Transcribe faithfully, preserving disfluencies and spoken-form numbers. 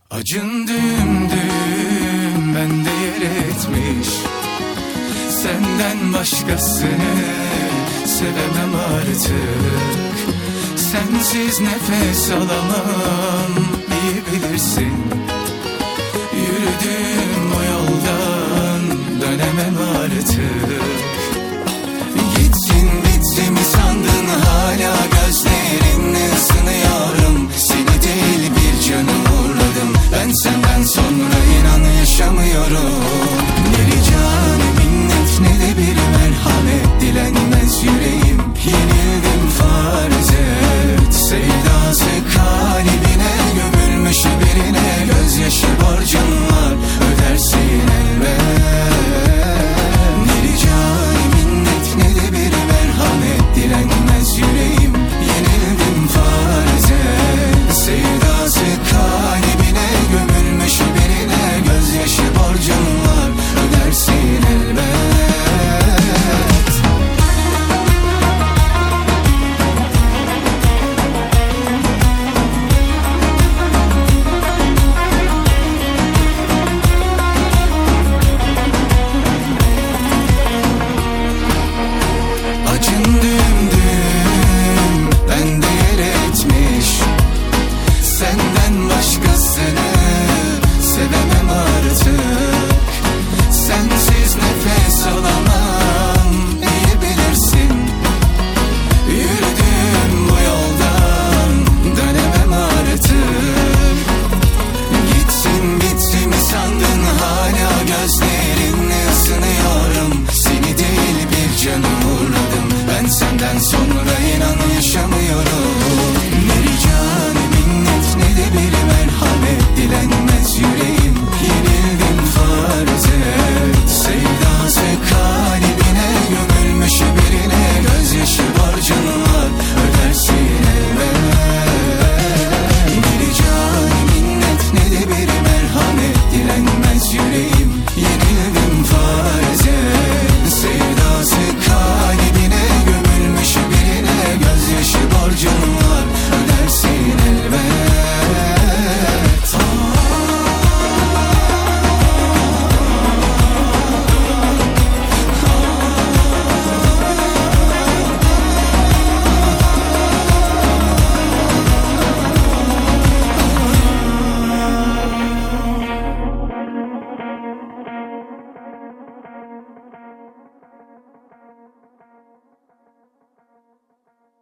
Acın düğüm düğüm bende yer etmiş. Senden başkasını sevemem artık. Sensiz nefes alamam, iyi bilirsin. Yürüdüğüm o yoldan dönemem artık. Gitsin bitti mi sandın, hala gözlerinle ısınıyorum. Seni değil bir canım uğradım, ben senden sonra inan yaşamıyorum.